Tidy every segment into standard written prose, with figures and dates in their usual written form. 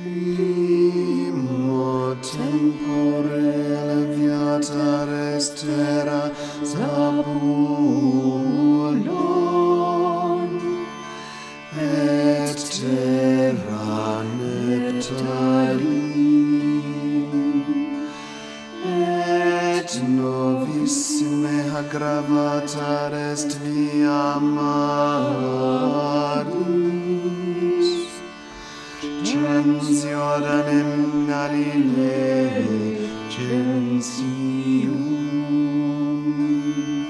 Primo tempore leviatar est terra Zabulon, et terra Nephtali, et novissime aggravatar est via Maris, trans Jordanem Galilae gentium.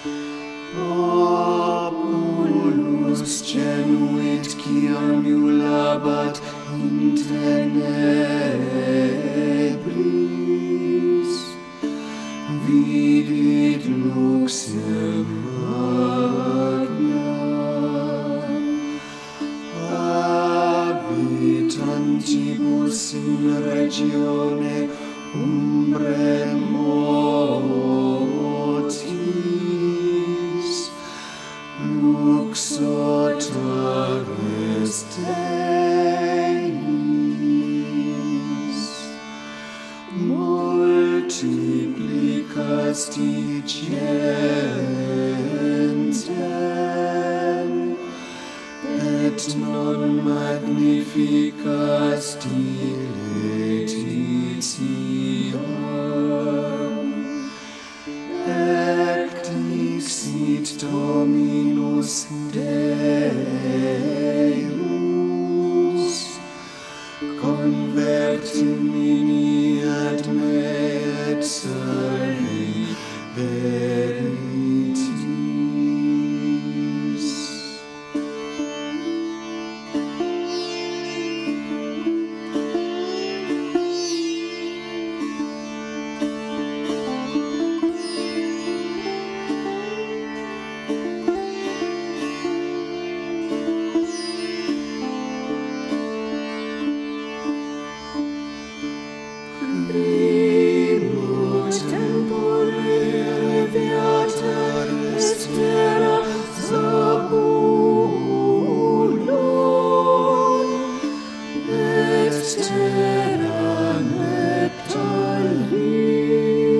Populus genuit quiam iulabat in tenebris, vidit luxem magna. Habitantibus in regione umbre mortis, lux otar est eis, multiplicasti gentem, et non magnificasti laetitiam. Ecdixit Dominus Deus, convertimini ad me et salvi veritis. Primo tempore leviatar est terra Zabulon, et terra Nephtali,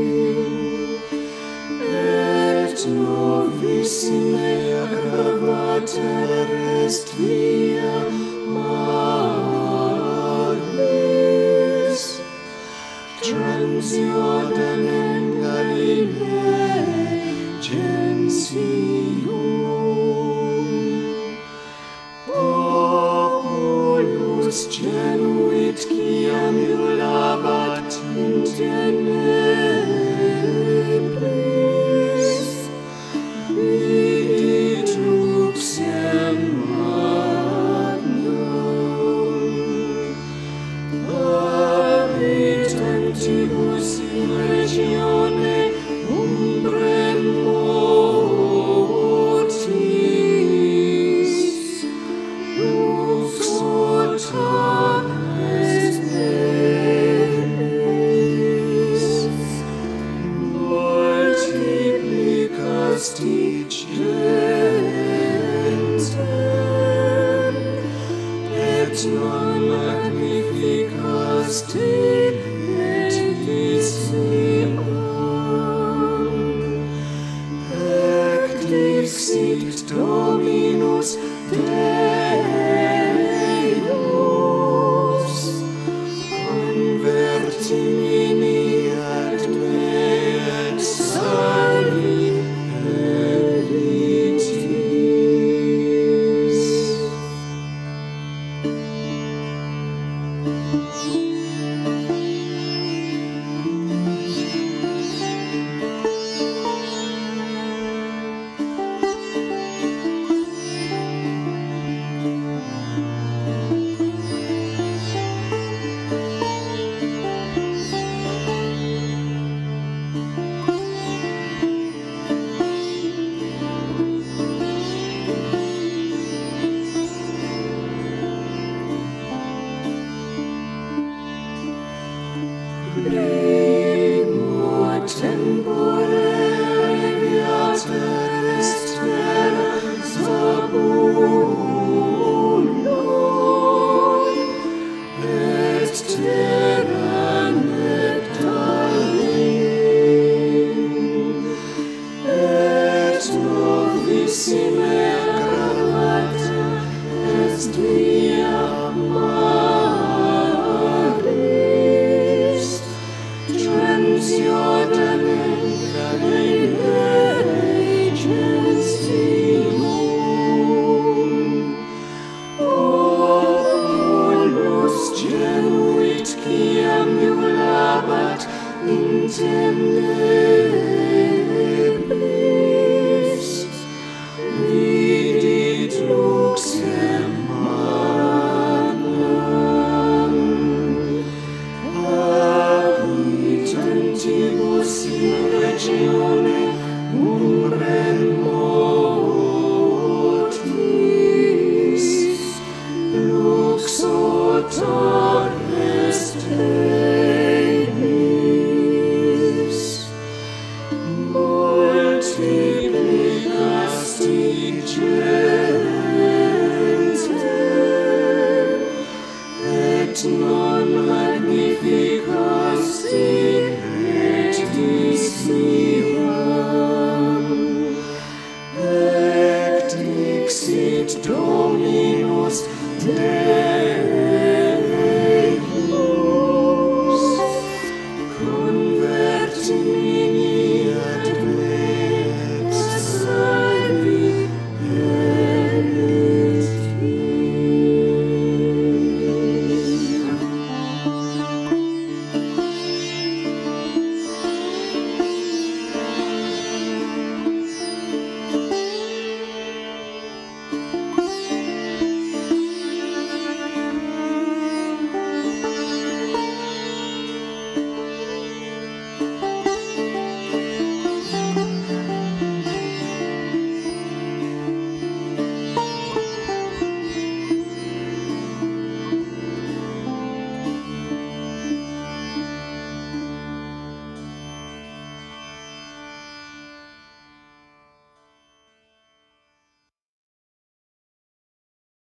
et novissime aggravatar est via Maris, trans Jordanem Galilae gentium. Populus genuit quiam iulabat in tenebris, vidit luxem magnam. Habitantibus in regione umbre mortis, lux otar est eis, multiplicasti gentem, et non magnificasti laetitiam. Ecdixit Dominus Deus, convertimini ad me et salvi veritis. Primo tempore leviatar est terra Zabulon, via maris, trans Jordanen agentium, populus genuit quiam iulabat in tenebris, vidit luxem magnam, habitantibus in regione umbrem mortis, lux torres tenis, multiplicasti gentem, et non magnificasti et discivam. Ec dixit Dominus Deus